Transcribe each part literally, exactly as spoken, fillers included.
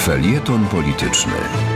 Felieton polityczny.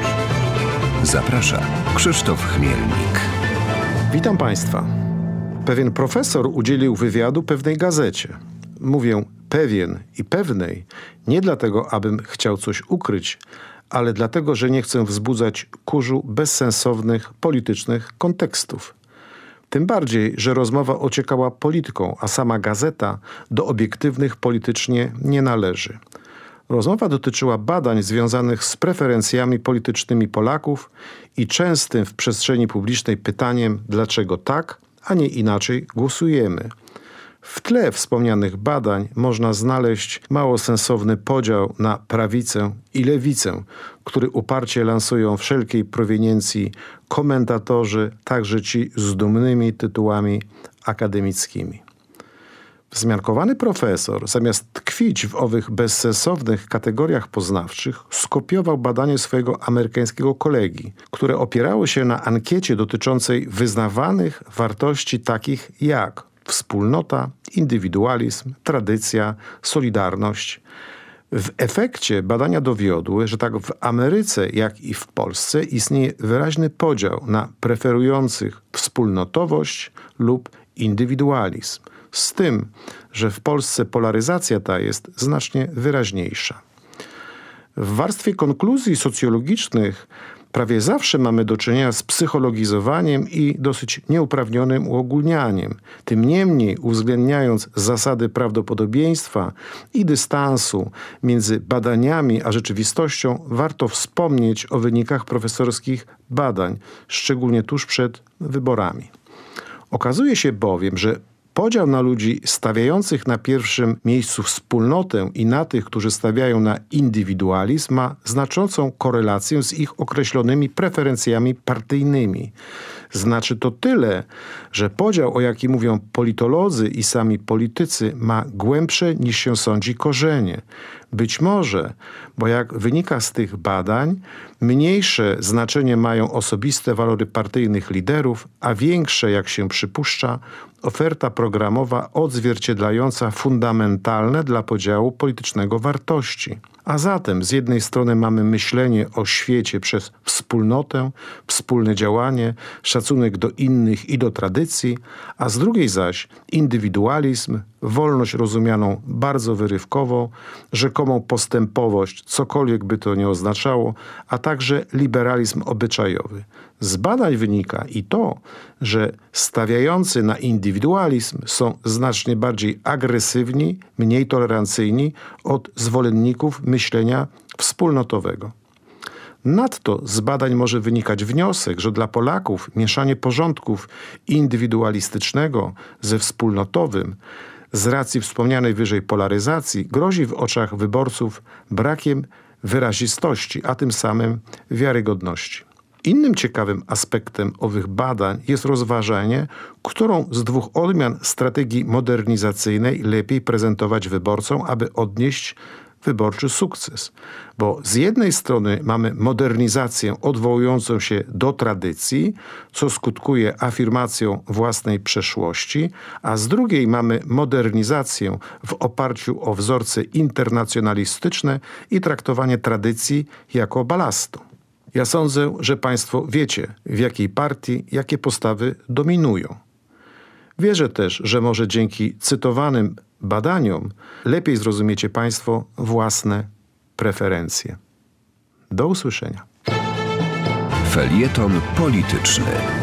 Zaprasza Krzysztof Chmielnik. Witam Państwa. Pewien profesor udzielił wywiadu pewnej gazecie. Mówię pewien i pewnej nie dlatego, abym chciał coś ukryć, ale dlatego, że nie chcę wzbudzać kurzu bezsensownych politycznych kontekstów. Tym bardziej, że rozmowa ociekała polityką, a sama gazeta do obiektywnych politycznie nie należy. Rozmowa dotyczyła badań związanych z preferencjami politycznymi Polaków i częstym w przestrzeni publicznej pytaniem, dlaczego tak, a nie inaczej głosujemy. W tle wspomnianych badań można znaleźć mało sensowny podział na prawicę i lewicę, który uparcie lansują wszelkiej proweniencji komentatorzy, także ci z dumnymi tytułami akademickimi. Wzmiankowany profesor, zamiast tkwić w owych bezsensownych kategoriach poznawczych, skopiował badanie swojego amerykańskiego kolegi, które opierało się na ankiecie dotyczącej wyznawanych wartości takich jak wspólnota, indywidualizm, tradycja, solidarność. W efekcie badania dowiodły, że tak w Ameryce, jak i w Polsce istnieje wyraźny podział na preferujących wspólnotowość lub indywidualizm. Z tym, że w Polsce polaryzacja ta jest znacznie wyraźniejsza. W warstwie konkluzji socjologicznych prawie zawsze mamy do czynienia z psychologizowaniem i dosyć nieuprawnionym uogólnianiem. Tym niemniej, uwzględniając zasady prawdopodobieństwa i dystansu między badaniami a rzeczywistością, warto wspomnieć o wynikach profesorskich badań, szczególnie tuż przed wyborami. Okazuje się bowiem, że podział na ludzi stawiających na pierwszym miejscu wspólnotę i na tych, którzy stawiają na indywidualizm, ma znaczącą korelację z ich określonymi preferencjami partyjnymi. Znaczy to tyle, że podział, o jaki mówią politolodzy i sami politycy, ma głębsze niż się sądzi korzenie. Być może, bo jak wynika z tych badań, mniejsze znaczenie mają osobiste walory partyjnych liderów, a większe, jak się przypuszcza, oferta programowa odzwierciedlająca fundamentalne dla podziału politycznego wartości. A zatem z jednej strony mamy myślenie o świecie przez wspólnotę, wspólne działanie, szacunek do innych i do tradycji, a z drugiej zaś indywidualizm, wolność rozumianą bardzo wyrywkowo, rzekomą postępowość, cokolwiek by to nie oznaczało, a także liberalizm obyczajowy. Z badań wynika i to, że stawiający na indywidualizm są znacznie bardziej agresywni, mniej tolerancyjni od zwolenników myślenia wspólnotowego. Nadto z badań może wynikać wniosek, że dla Polaków mieszanie porządków indywidualistycznego ze wspólnotowym z racji wspomnianej wyżej polaryzacji grozi w oczach wyborców brakiem wyrazistości, a tym samym wiarygodności. Innym ciekawym aspektem owych badań jest rozważenie, którą z dwóch odmian strategii modernizacyjnej lepiej prezentować wyborcom, aby odnieść wyborczy sukces. Bo z jednej strony mamy modernizację odwołującą się do tradycji, co skutkuje afirmacją własnej przeszłości, a z drugiej mamy modernizację w oparciu o wzorce internacjonalistyczne i traktowanie tradycji jako balastu. Ja sądzę, że Państwo wiecie, w jakiej partii jakie postawy dominują. Wierzę też, że może dzięki cytowanym badaniom lepiej zrozumiecie Państwo własne preferencje. Do usłyszenia. Felieton polityczny.